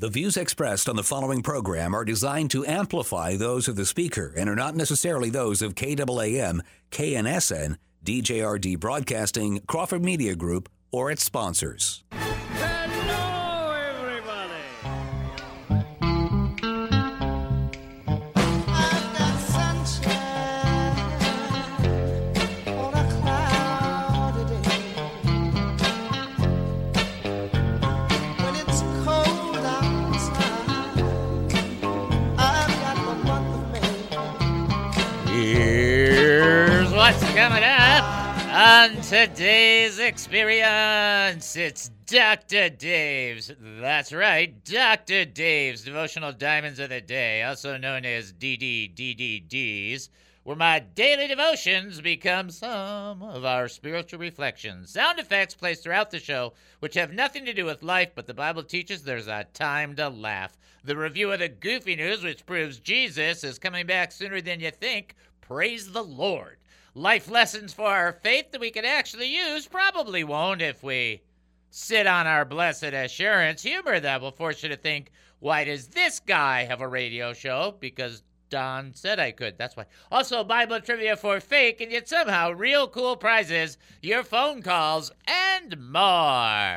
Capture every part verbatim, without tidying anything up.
The views expressed on the following program are designed to amplify those of the speaker and are not necessarily those of K A A M, K N S N, D J R D Broadcasting, Crawford Media Group, or its sponsors. Hello, everybody. I've got sunshine on a cloudy day. When it's cold outside, I've got the month of May. Here's what's coming up on today's experience. It's Doctor Dave's. That's right, Doctor Dave's Devotional Diamonds of the Day, also known as D D D D Ds, where my daily devotions become some of our spiritual reflections. Sound effects placed throughout the show, which have nothing to do with life, but the Bible teaches there's a time to laugh. The review of the goofy news, which proves Jesus is coming back sooner than you think. Praise the Lord. Life lessons for our faith that we can actually use. Probably won't if we sit on our blessed assurance. Humor that will force you to think, why does this guy have a radio show? Because Don said I could. That's why. Also, Bible trivia for fake and yet somehow real cool prizes, your phone calls, and more.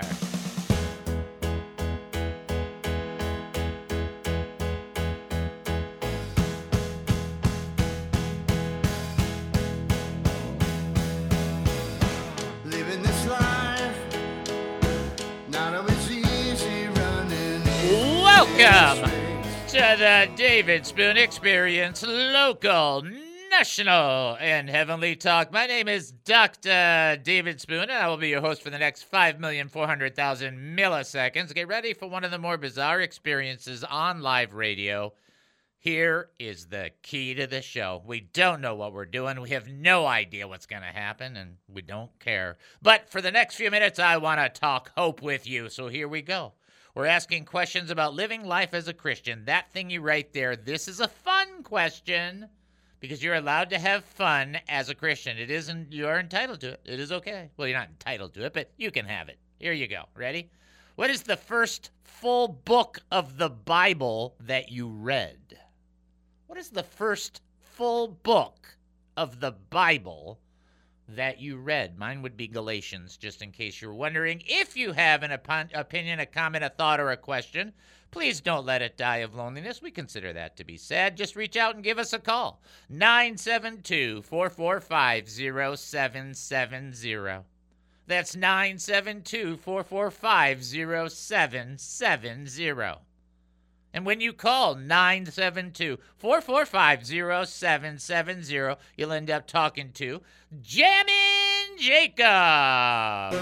Living this life, not always easy running. Welcome to the David Spoon Experience, local, national, and heavenly talk. My name is Doctor David Spoon, and I will be your host for the next five million four hundred thousand milliseconds. Get ready for one of the more bizarre experiences on live radio. Here is the key to the show. We don't know what we're doing. We have no idea what's going to happen, and we don't care. But for the next few minutes, I want to talk hope with you, so here we go. We're asking questions about living life as a Christian. That thingy right there, this is a fun question because you're allowed to have fun as a Christian. It isn't, you're entitled to it. It is okay. Well, you're not entitled to it, but you can have it. Here you go. Ready? What is the first full book of the Bible that you read? What is the first full book of the Bible that you read? Mine would be Galatians, just in case you're wondering. If you have an op- opinion, a comment, a thought, or a question, please don't let it die of loneliness. We consider that to be sad. Just reach out and give us a call. nine seven two, four four five, zero seven seven zero. That's nine seven two, four four five, zero seven seven zero. And when you call nine seven two, four four five, zero seven seven zero, you'll end up talking to Jammin' Jacob.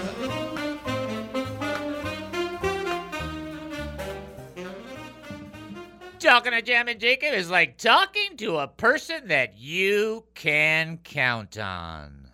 Talking to Jammin' Jacob is like talking to a person that you can count on.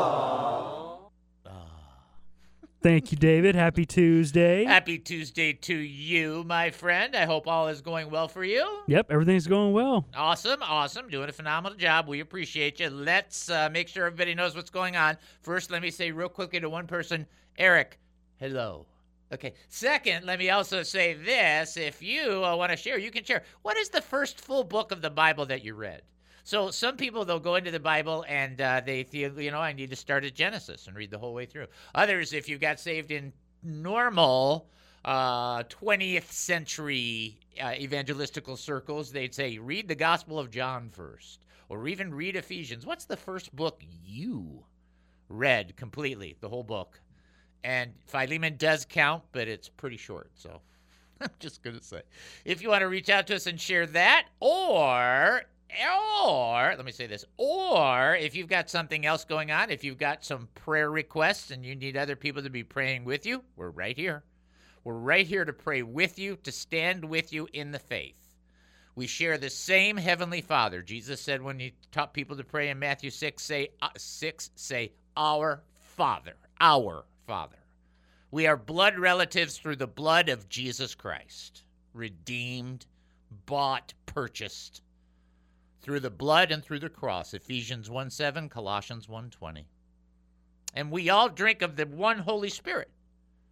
Thank you, David. Happy Tuesday. Happy Tuesday to you, my friend. I hope all is going well for you. Yep, everything's going well. Awesome, awesome. Doing a phenomenal job. We appreciate you. Let's uh, make sure everybody knows what's going on. First, let me say real quickly to one person, Eric, hello. Okay. Second, let me also say this. If you uh, want to share, you can share. What is the first full book of the Bible that you read? So some people, they'll go into the Bible and uh, they feel, you know, I need to start at Genesis and read the whole way through. Others, if you got saved in normal uh, twentieth century uh, evangelistical circles, they'd say, read the Gospel of John first, or even read Ephesians. What's the first book you read completely, the whole book? And Philemon does count, but it's pretty short, so I'm just going to say. If you want to reach out to us and share that, or... Or, let me say this, or if you've got something else going on, if you've got some prayer requests and you need other people to be praying with you, we're right here. We're right here to pray with you, to stand with you in the faith. We share the same Heavenly Father. Jesus said when he taught people to pray in Matthew six, say, uh, six, say, our Father, our Father. We are blood relatives through the blood of Jesus Christ, redeemed, bought, purchased, through the blood and through the cross, Ephesians one seven, Colossians one twenty. And we all drink of the one Holy Spirit,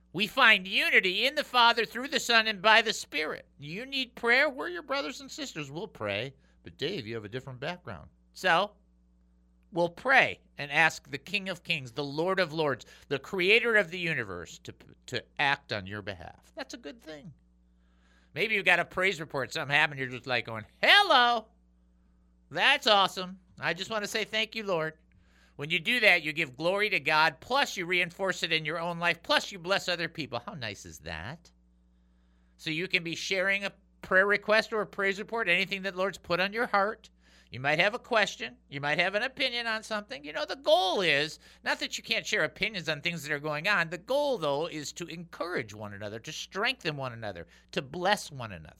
We find unity in the Father through the Son and by the Spirit. You need prayer? We're your brothers and sisters. We'll pray. But Dave, you have a different background. So we'll pray and ask the King of Kings, the Lord of Lords, the creator of the universe to, to act on your behalf. That's a good thing. Maybe you got a praise report. Something happened. You're just like going, hello. That's awesome. I just want to say thank you, Lord. When you do that, you give glory to God, plus you reinforce it in your own life, plus you bless other people. How nice is that? So you can be sharing a prayer request or a praise report, anything that the Lord's put on your heart. You might have a question. You might have an opinion on something. You know, the goal is, not that you can't share opinions on things that are going on. The goal, though, is to encourage one another, to strengthen one another, to bless one another.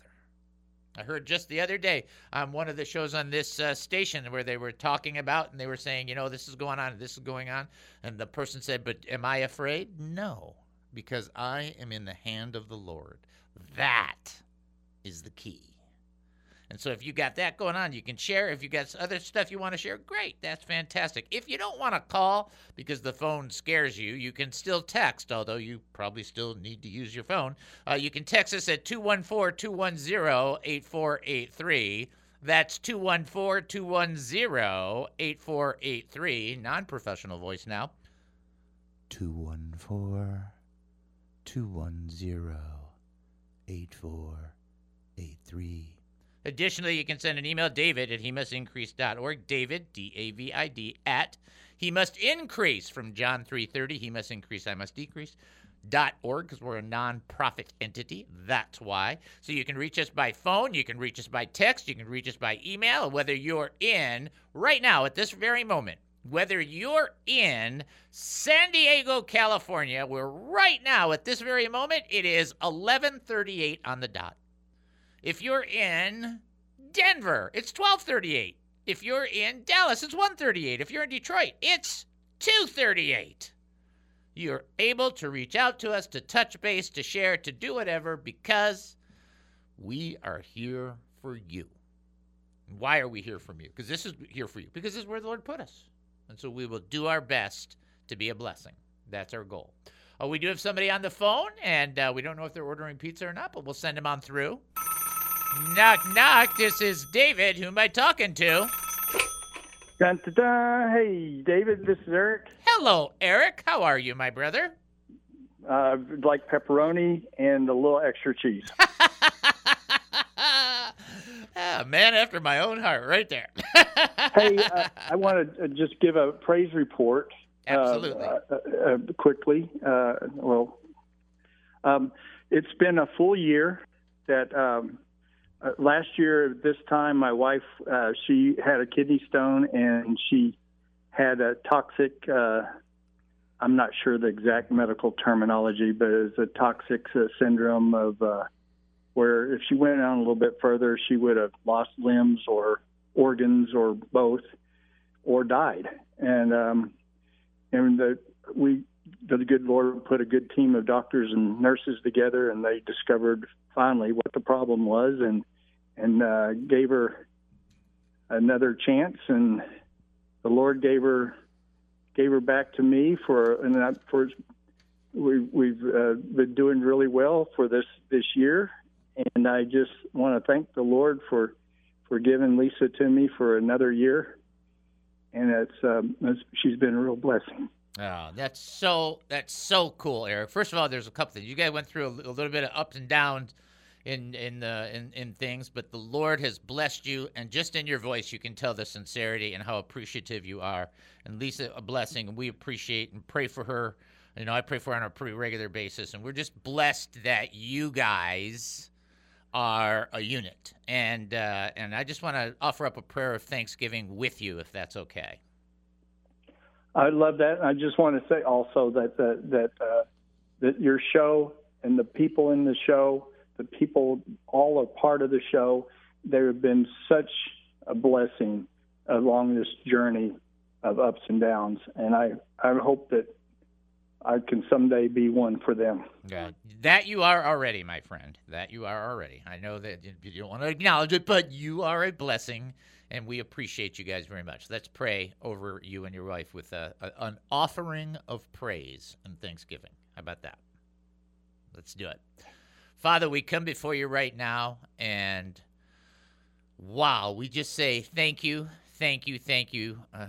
I heard just the other day on one of the shows on this uh, station where they were talking about, and they were saying, you know, this is going on, this is going on. And the person said, but am I afraid? No, because I am in the hand of the Lord. That is the key. And so if you got that going on, you can share. If you got other stuff you want to share, great. That's fantastic. If you don't want to call because the phone scares you, you can still text, although you probably still need to use your phone. Uh, you can text us at two one four, two one zero, eight four eight three. That's two one four, two one zero, eight four eight three. Non-professional voice now. two one four, two one zero, eight four eight three. Additionally, you can send an email, David at he must increase dot org. David, D A V I D, at he must increase from John three thirty. He must increase, I must decrease. Dot org, because we're a non-profit entity. That's why. So you can reach us by phone. You can reach us by text. You can reach us by email. Whether you're in right now at this very moment, whether you're in San Diego, California, where right now at this very moment it is eleven thirty-eight on the dot. If you're in Denver, it's twelve thirty-eight. If you're in Dallas, it's one thirty-eight. If you're in Detroit, it's two thirty-eight. You're able to reach out to us, to touch base, to share, to do whatever, because we are here for you. Why are we here for you? Because this is here for you. Because this is where the Lord put us. And so we will do our best to be a blessing. That's our goal. Uh, we do have somebody on the phone, and uh, we don't know if they're ordering pizza or not, but we'll send them on through. Knock, knock. This is David. Who am I talking to? Dun, dun, dun. Hey, David, this is Eric. Hello, Eric. How are you, my brother? Uh, like pepperoni and a little extra cheese. Ah, man after my own heart right there. Hey, uh, I want to just give a praise report. Absolutely. Uh, uh, uh, quickly. Uh, well, um, it's been a full year that um, uh, last year at this time, my wife, uh, she had a kidney stone and she had a toxic, uh, I'm not sure the exact medical terminology, but it's a toxic uh, syndrome of uh, where if she went on a little bit further, she would have lost limbs or organs or both or died. And, um, and the, we, the good Lord put a good team of doctors and nurses together, and they discovered finally what the problem was, and and uh, gave her another chance. And the Lord gave her gave her back to me for and that for we we've uh, been doing really well for this this year, and I just want to thank the Lord for for giving Lisa to me for another year, and it's, um, it's she's been a real blessing. Oh, that's so that's so cool, Eric. First of all, there's a couple things. You guys went through a, a little bit of ups and downs in in the in, in things, but the Lord has blessed you, and just in your voice, you can tell the sincerity and how appreciative you are. And Lisa, a blessing, and we appreciate and pray for her. You know, I pray for her on a pretty regular basis, and we're just blessed that you guys are a unit. And uh, and I just want to offer up a prayer of thanksgiving with you, if that's okay. I love that. I just want to say also that that that, uh, that your show and the people in the show, the people all are part of the show. There have been such a blessing along this journey of ups and downs, and I, I hope that I can someday be one for them. Yeah, that you are already, my friend. That you are already. I know that you don't want to acknowledge it, but you are a blessing. And we appreciate you guys very much. Let's pray over you and your wife with a, a, an offering of praise and thanksgiving. How about that? Let's do it. Father, we come before you right now, and wow, we just say thank you, thank you, thank you. Uh,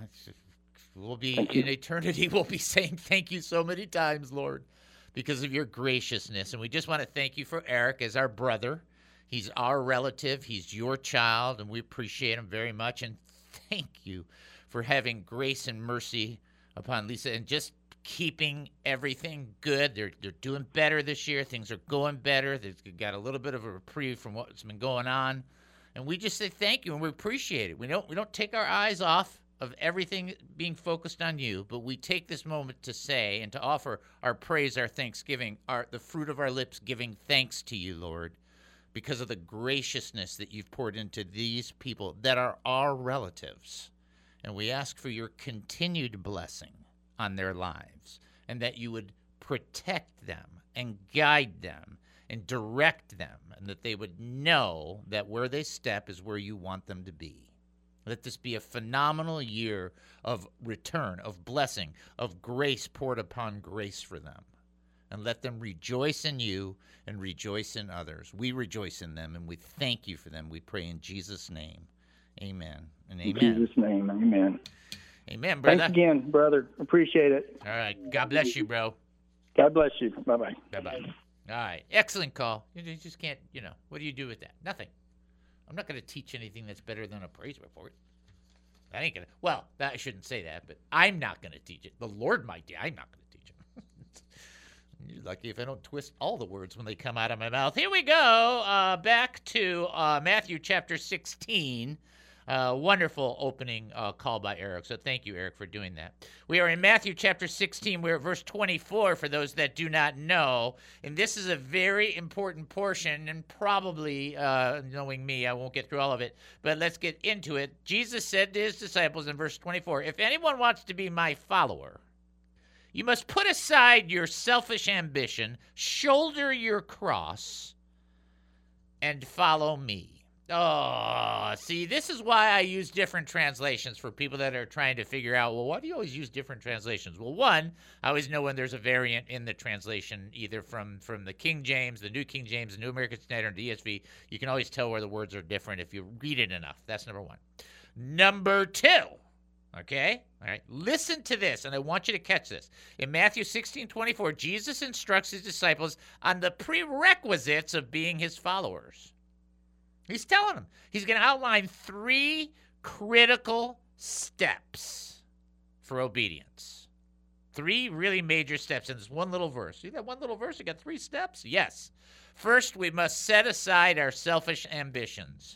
we'll be in eternity, we'll be saying thank you so many times, Lord, because of your graciousness. And we just want to thank you for Eric as our brother. He's our relative. He's your child, and we appreciate him very much. And thank you for having grace and mercy upon Lisa and just keeping everything good. They're they're doing better this year. Things are going better. They've got a little bit of a reprieve from what's been going on. And we just say thank you, and we appreciate it. We don't we don't take our eyes off of everything being focused on you, but we take this moment to say and to offer our praise, our thanksgiving, our the fruit of our lips, giving thanks to you, Lord, because of the graciousness that you've poured into these people that are our relatives. And we ask for your continued blessing on their lives, and that you would protect them and guide them and direct them, and that they would know that where they step is where you want them to be. Let this be a phenomenal year of return, of blessing, of grace poured upon grace for them. And let them rejoice in you and rejoice in others. We rejoice in them, and we thank you for them. We pray in Jesus' name. Amen and amen. In Jesus' name, amen. Amen, brother. Thanks again, brother. Appreciate it. All right. God bless you, bro. God bless you. Bye-bye. Bye-bye. All right. Excellent call. You just can't, you know, what do you do with that? Nothing. I'm not going to teach anything that's better than a praise report. That ain't going to, well, that, I shouldn't say that, but I'm not going to teach it. The Lord might do. I'm not going to teach it. You're lucky if I don't twist all the words when they come out of my mouth. Here we go. Uh, back to uh, Matthew chapter sixteen. Uh, wonderful opening uh, call by Eric. So thank you, Eric, for doing that. We are in Matthew chapter sixteen. We're at verse twenty-four for those that do not know. And this is a very important portion, and probably, uh, knowing me, I won't get through all of it. But let's get into it. Jesus said to his disciples in verse twenty-four, "If anyone wants to be my follower, you must put aside your selfish ambition, shoulder your cross, and follow me." Oh, see, this is why I use different translations for people that are trying to figure out, well, why do you always use different translations? Well, one, I always know when there's a variant in the translation, either from, from the King James, the New King James, the New American Standard, the E S V. You can always tell where the words are different if you read it enough. That's number one. Number two, okay? All right, listen to this, and I want you to catch this. In Matthew sixteen twenty-four, Jesus instructs his disciples on the prerequisites of being his followers. He's telling them. He's going to outline three critical steps for obedience. Three really major steps in this one little verse. See that one little verse? You got three steps? Yes. First, we must set aside our selfish ambitions.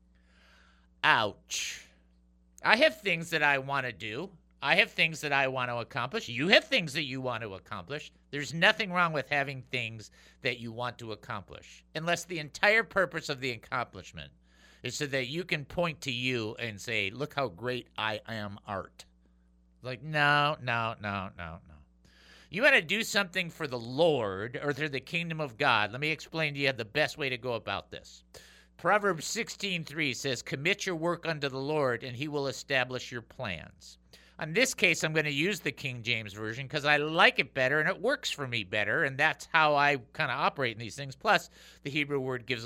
Ouch. I have things that I want to do. I have things that I want to accomplish. You have things that you want to accomplish. There's nothing wrong with having things that you want to accomplish, unless the entire purpose of the accomplishment is so that you can point to you and say, look how great I am, art. Like, no, no, no, no, no. You want to do something for the Lord or through the kingdom of God. Let me explain to you the best way to go about this. Proverbs sixteen three says, commit your work unto the Lord, and he will establish your plans. In this case, I'm going to use the King James Version because I like it better and it works for me better, and that's how I kind of operate in these things. Plus, the Hebrew word gives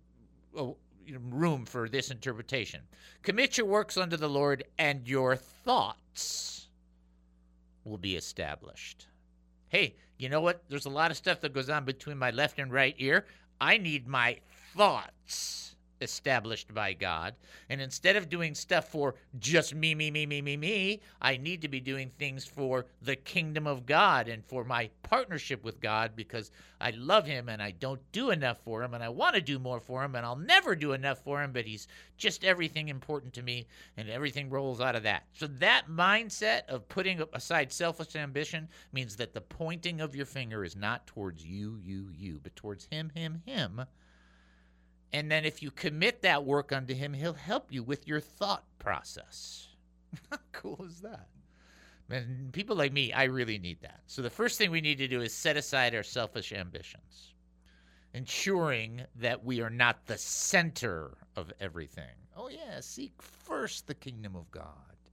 room for this interpretation. Commit your works unto the Lord, and your thoughts will be established. Hey, you know what? There's a lot of stuff that goes on between my left and right ear. I need my thoughts established by God. And instead of doing stuff for just me, me, me, me, me, me, I need to be doing things for the kingdom of God and for my partnership with God, because I love him and I don't do enough for him and I want to do more for him and I'll never do enough for him, but he's just everything important to me and everything rolls out of that. So that mindset of putting aside selfish ambition means that the pointing of your finger is not towards you, you, you, but towards him, him, him. And then if you commit that work unto him, he'll help you with your thought process. How cool is that? And people like me, I really need that. So the first thing we need to do is set aside our selfish ambitions, ensuring that we are not the center of everything. Oh, yeah, seek first the kingdom of God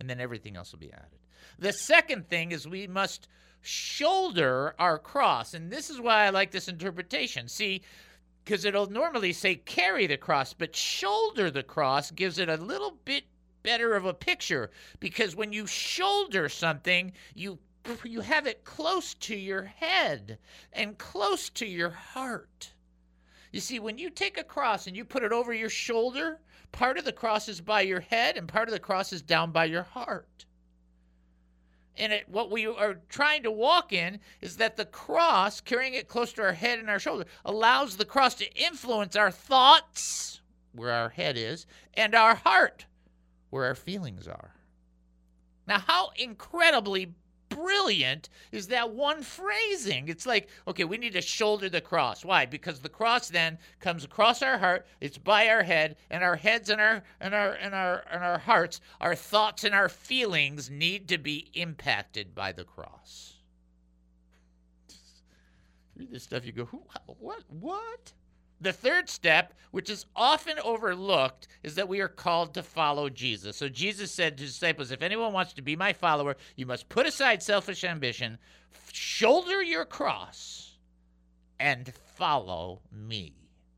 and then everything else will be added. The second thing is we must shoulder our cross, and this is why I like this interpretation. See, because it'll normally say carry the cross, but shoulder the cross gives it a little bit better of a picture, because when you shoulder something, you you have it close to your head and close to your heart. You see, when you take a cross and you put it over your shoulder, part of the cross is by your head and part of the cross is down by your heart. And it, what we are trying to walk in is that the cross, carrying it close to our head and our shoulder, allows the cross to influence our thoughts, where our head is, and our heart, where our feelings are. Now, how incredibly brilliant is that one phrasing? It's like, okay, we need to shoulder the cross. Why? Because the cross then comes across our heart, it's by our head, and our heads and our and our and our and our hearts, our thoughts and our feelings need to be impacted by the cross. Read this stuff, you go, Who, what, what? The third step, which is often overlooked, is that we are called to follow Jesus. So Jesus said to his disciples, if anyone wants to be my follower, you must put aside selfish ambition, shoulder your cross, and follow me.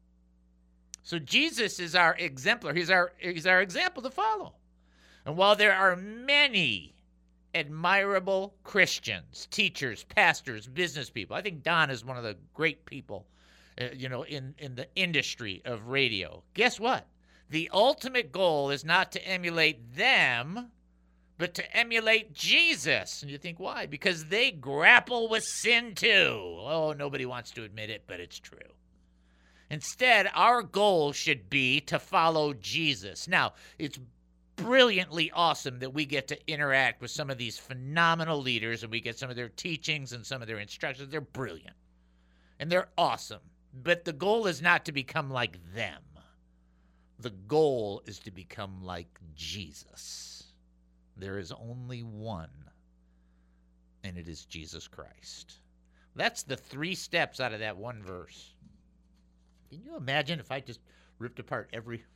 So Jesus is our exemplar. He's our, he's our example to follow. And while there are many admirable Christians, teachers, pastors, business people, I think Don is one of the great people Uh, you know, in, in the industry of radio. Guess what? The ultimate goal is not to emulate them, but to emulate Jesus. And you think, why? Because they grapple with sin too. Oh, nobody wants to admit it, but it's true. Instead, our goal should be to follow Jesus. Now, it's brilliantly awesome that we get to interact with some of these phenomenal leaders and we get some of their teachings and some of their instructions. They're brilliant. And they're awesome. But the goal is not to become like them. The goal is to become like Jesus. There is only one, and it is Jesus Christ. That's the three steps out of that one verse. Can you imagine if I just ripped apart every...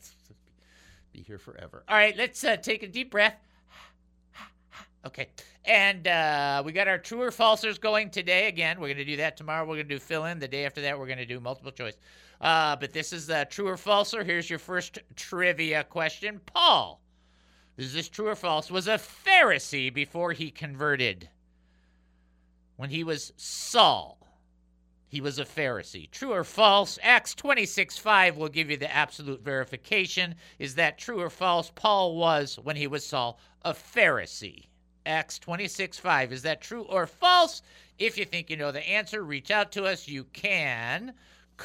Be here forever. All right, let's uh, take a deep breath. Okay, and uh, we got our true or falsers going today. Again, we're going to do that tomorrow. We're going to do fill-in. The day after that, we're going to do multiple choice. Uh, but this is uh, true or falser. Here's your first trivia question. Paul, is this true or false, was a Pharisee before he converted. When he was Saul, he was a Pharisee. True or false? Acts twenty-six five will give you the absolute verification. Is that true or false? Paul was, when he was Saul, a Pharisee. Acts twenty-six five. Is that true or false? If you think you know the answer, reach out to us. You can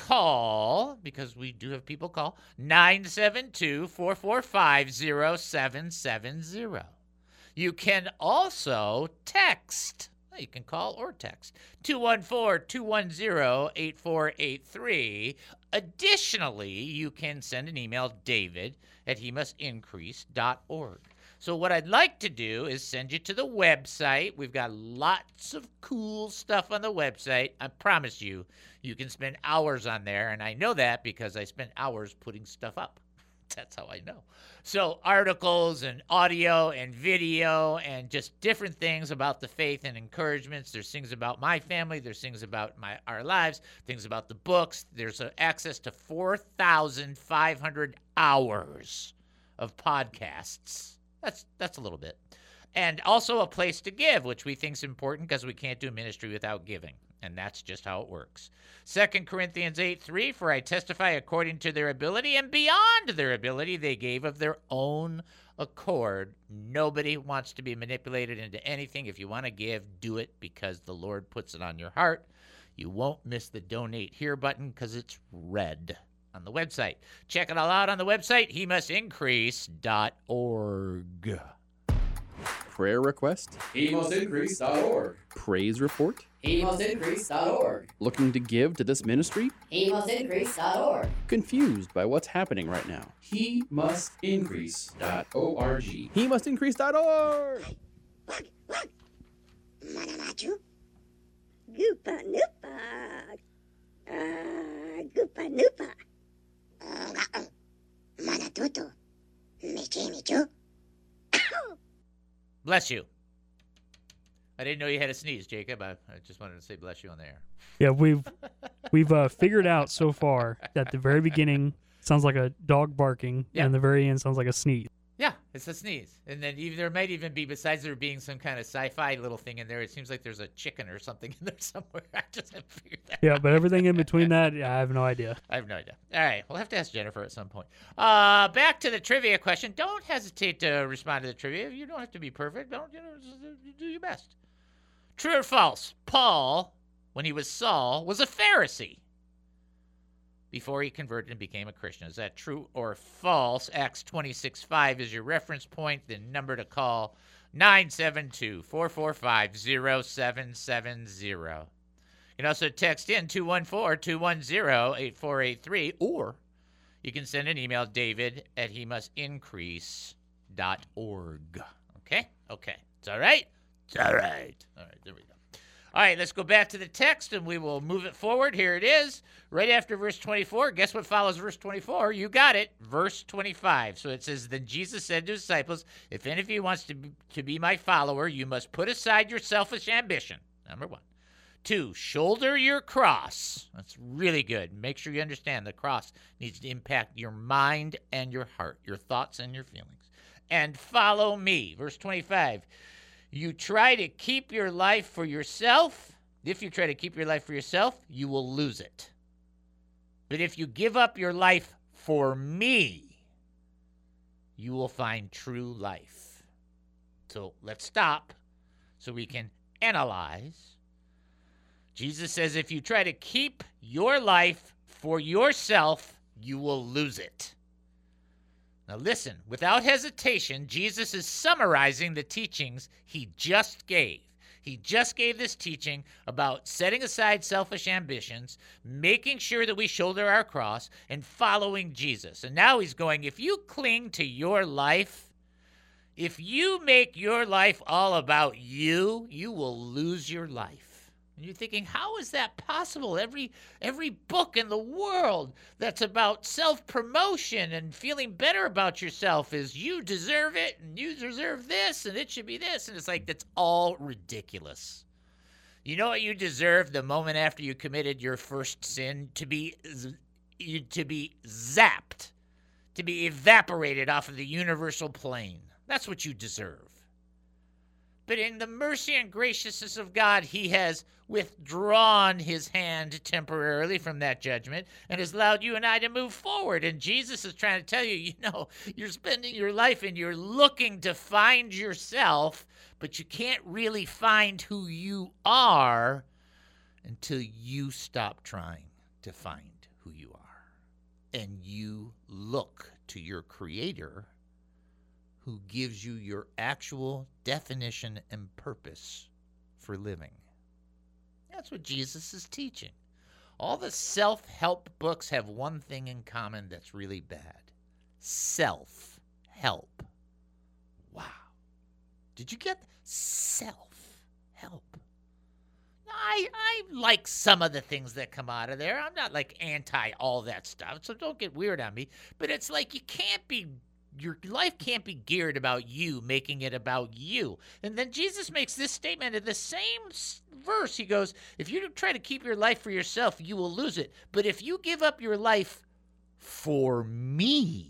call, because we do have people call, nine seven two, four four five, zero seven seven zero. You can also text. You can call or text two one four, two one zero, eight four eight three. Additionally, you can send an email, david at he must increase dot org. So what I'd like to do is send you to the website. We've got lots of cool stuff on the website. I promise you, you can spend hours on there, and I know that because I spent hours putting stuff up. That's how I know. So articles and audio and video and just different things about the faith and encouragements. There's things about my family. There's things about my our lives, things about the books. There's uh, access to four thousand five hundred hours of podcasts. That's that's a little bit. And also a place to give, which we think is important because we can't do ministry without giving. And that's just how it works. Second Corinthians eight three, for I testify according to their ability and beyond their ability they gave of their own accord. Nobody wants to be manipulated into anything. If you want to give, do it because the Lord puts it on your heart. You won't miss the donate here button because it's red on the website. Check it all out on the website, he must increase dot org. Prayer request? he must increase dot org. Praise report? he must increase dot org. Looking to give to this ministry? he must increase dot org. Confused by what's happening right now? he must increase dot org. He must increase dot org! Manamaju. Goopa noopa. Ah, goopa noopa. Manatuto. Michi michu. Bless you. I didn't know you had a sneeze, Jacob. I, I just wanted to say bless you on the air. Yeah, we've we've uh, figured out so far that the very beginning sounds like a dog barking, Yeah. and the very end sounds like a sneeze. Yeah, it's a sneeze. And then even, there might even be, besides there being some kind of sci-fi little thing in there, it seems like there's a chicken or something in there somewhere. I just haven't figured that Yeah, out. but everything in between that, yeah, I have no idea. I have no idea. All right, we'll have to ask Jennifer at some point. Uh, back to the trivia question. Don't hesitate to respond to the trivia. You don't have to be perfect. Don't, you know, just do your best. True or false? Paul, when he was Saul, was a Pharisee before he converted and became a Christian. Is that true or false? Acts twenty-six five is your reference point. The number to call, nine seven two, four four five, zero seven seven zero. You can also text in two one four, two one zero, eight four eight three, or you can send an email, david at he must increase dot org. Okay? Okay. It's all right? It's all right. All right, there we go. All right, let's go back to the text, and we will move it forward. Here it is, right after verse twenty-four. Guess what follows verse twenty-four? You got it, verse twenty-five. So it says, Then Jesus said to his disciples, If any of you wants to be, to be my follower, you must put aside your selfish ambition, number one. Two, shoulder your cross. That's really good. Make sure you understand the cross needs to impact your mind and your heart, your thoughts and your feelings. And follow me. Verse twenty-five. You try to keep your life for yourself. If you try to keep your life for yourself, you will lose it. But if you give up your life for me, you will find true life. So let's stop so we can analyze. Jesus says if you try to keep your life for yourself, you will lose it. Now listen, without hesitation, Jesus is summarizing the teachings he just gave. He just gave this teaching about setting aside selfish ambitions, making sure that we shoulder our cross, and following Jesus. And now he's going, if you cling to your life, if you make your life all about you, you will lose your life. And you're thinking, how is that possible? Every every book in the world that's about self-promotion and feeling better about yourself is you deserve it, and you deserve this, and it should be this. And it's like, that's all ridiculous. You know what you deserve the moment after you committed your first sin? To be, you to be zapped, to be evaporated off of the universal plane. That's what you deserve. But in the mercy and graciousness of God, he has withdrawn his hand temporarily from that judgment and has allowed you and I to move forward. And Jesus is trying to tell you, you know, you're spending your life and you're looking to find yourself, but you can't really find who you are until you stop trying to find who you are. And you look to your Creator, who gives you your actual definition and purpose for living. That's what Jesus is teaching. All the self-help books have one thing in common that's really bad. Self-help. Wow. Did you get self-help? I, I like some of the things that come out of there. I'm not like anti all that stuff, so don't get weird on me. But it's like you can't be Your life can't be geared about you, making it about you. And then Jesus makes this statement in the same verse. He goes, if you try to keep your life for yourself, you will lose it. But if you give up your life for me,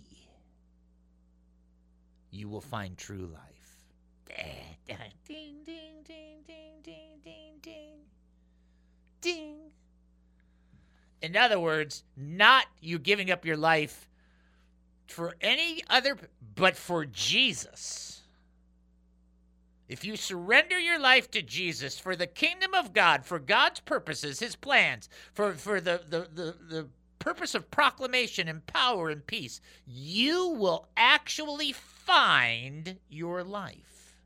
you will find true life. Ding, ding, ding, ding, ding, ding, ding, ding. In other words, not you giving up your life for any other, but for Jesus. If you surrender your life to Jesus for the kingdom of God, for God's purposes, his plans, for, for the, the, the, the purpose of proclamation and power and peace, you will actually find your life.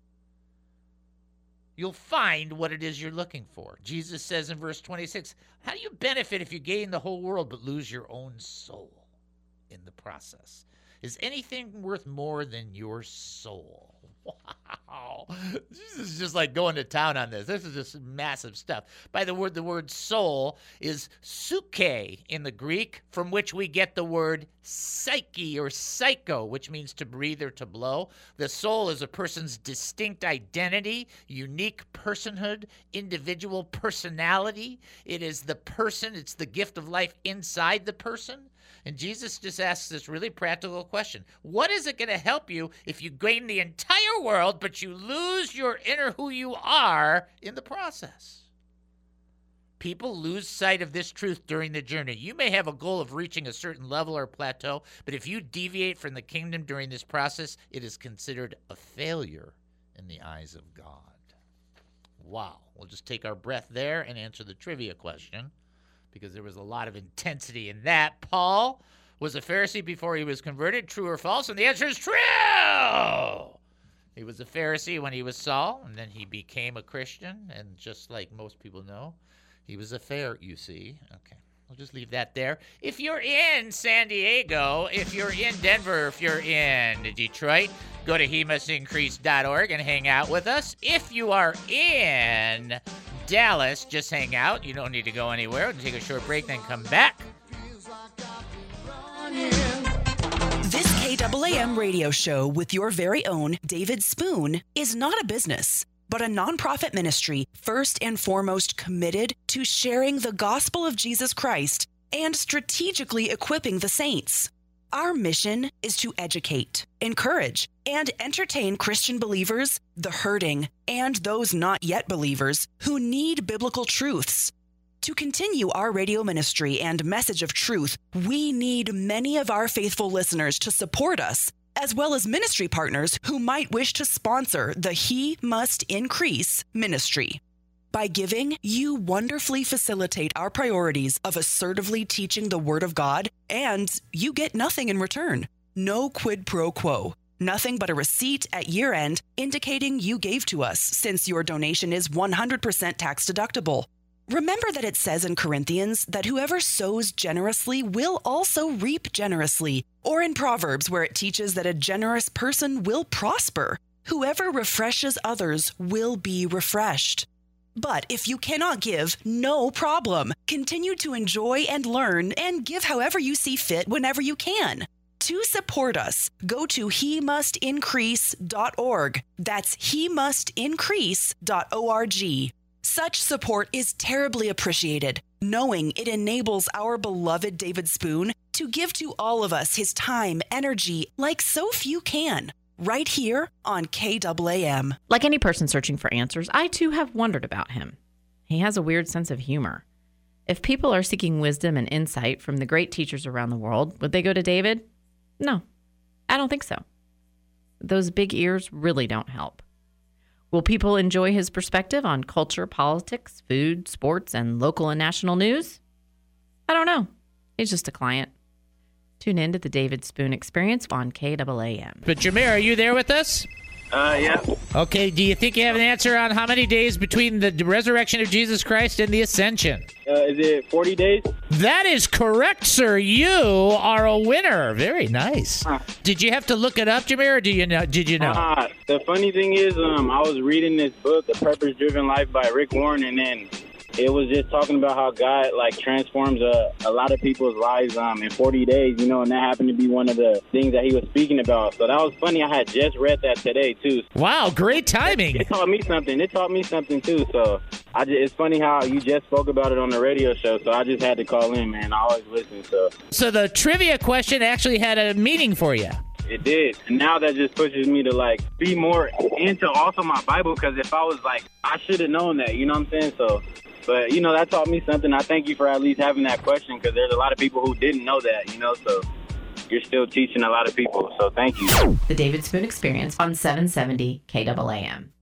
You'll find what it is you're looking for. Jesus says in verse twenty-six, how do you benefit if you gain the whole world but lose your own soul in the process? Is anything worth more than your soul? Wow. This is just like going to town on this. This is just massive stuff. By the word, the word soul is suke in the Greek, from which we get the word psyche or psycho, which means to breathe or to blow. The soul is a person's distinct identity, unique personhood, individual personality. It is the person, it's the gift of life inside the person. And Jesus just asks this really practical question. What is it going to help you if you gain the entire world, but you lose your inner who you are in the process? People lose sight of this truth during the journey. You may have a goal of reaching a certain level or plateau, but if you deviate from the kingdom during this process, it is considered a failure in the eyes of God. Wow. We'll just take our breath there and answer the trivia question, because there was a lot of intensity in that. Paul was a Pharisee before he was converted, true or false? And the answer is true! He was a Pharisee when he was Saul, and then he became a Christian, and just like most people know, he was a fair, you see. Okay, I'll just leave that there. If you're in San Diego, if you're in Denver, if you're in Detroit, go to he must increase dot org and hang out with us. If you are in Dallas, just hang out. You don't need to go anywhere. We'll take a short break, then come back. This K A A M radio show with your very own David Spoon is not a business, but a nonprofit ministry first and foremost committed to sharing the gospel of Jesus Christ and strategically equipping the saints. Our mission is to educate, encourage, and entertain Christian believers, the hurting, and those not yet believers who need biblical truths. To continue our radio ministry and message of truth, we need many of our faithful listeners to support us, as well as ministry partners who might wish to sponsor the He Must Increase ministry. By giving, you wonderfully facilitate our priorities of assertively teaching the Word of God, and you get nothing in return. No quid pro quo. Nothing but a receipt at year end indicating you gave to us, since your donation is one hundred percent tax deductible. Remember that it says in Corinthians that whoever sows generously will also reap generously, or in Proverbs where it teaches that a generous person will prosper. Whoever refreshes others will be refreshed. But if you cannot give, no problem. Continue to enjoy and learn and give however you see fit whenever you can. To support us, go to he must increase dot org. That's he must increase dot org. Such support is terribly appreciated, knowing it enables our beloved David Spoon to give to all of us his time, energy, like so few can. Right here on K A A M. Like any person searching for answers, I too have wondered about him. He has a weird sense of humor. If people are seeking wisdom and insight from the great teachers around the world, would they go to David? No, I don't think so. Those big ears really don't help. Will people enjoy his perspective on culture, politics, food, sports, and local and national news? I don't know. He's just a client. Tune in to the David Spoon Experience on K A A M. But Jameer, are you there with us? Uh, yeah. Okay, do you think you have an answer on how many days between the resurrection of Jesus Christ and the ascension? Uh, is it forty days? That is correct, sir. You are a winner. Very nice. Huh. Did you have to look it up, Jameer, or do you know, did you know? Uh, the funny thing is, um, I was reading this book, The Purpose-Driven Life by Rick Warren, and then it was just talking about how God, like, transforms a, a lot of people's lives um, in forty days, you know, and that happened to be one of the things that he was speaking about. So that was funny. I had just read that today, too. Wow, great timing. It taught me something. It taught me something, too. So I just, it's funny how you just spoke about it on the radio show, so I just had to call in, man. I always listen, so. So the trivia question actually had a meaning for you. It did. And now that just pushes me to, like, be more into also my Bible, because if I was, like, I should have known that, you know what I'm saying? So, but, you know, that taught me something. I thank you for at least having that question, because there's a lot of people who didn't know that, you know, so you're still teaching a lot of people. So thank you. The David Spoon Experience on seven seventy K A A M.